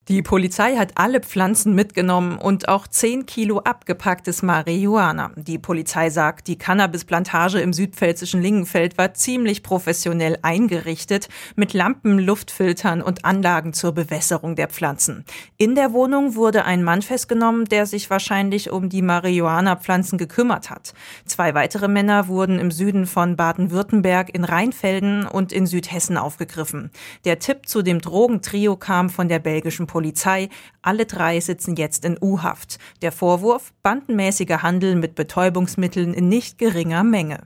Die Polizei hat alle Pflanzen mitgenommen und auch 10 Kilo abgepacktes Marihuana. Die Polizei sagt, die Cannabisplantage im südpfälzischen Lingenfeld war ziemlich professionell eingerichtet, mit Lampen, Luftfiltern und Anlagen zur Bewässerung der Pflanzen. In der Wohnung wurde ein Mann festgenommen, der sich wahrscheinlich um die Marihuana-Pflanzen gekümmert hat. 2 weitere Männer wurden im Süden von Baden-Württemberg in Rheinfelden und in Südhessen aufgegriffen. Der Tipp zu dem Drogentrio kam von der belgischen Polizei. Alle 3 sitzen jetzt in U-Haft. Der Vorwurf: bandenmäßiger Handel mit Betäubungsmitteln in nicht geringer Menge.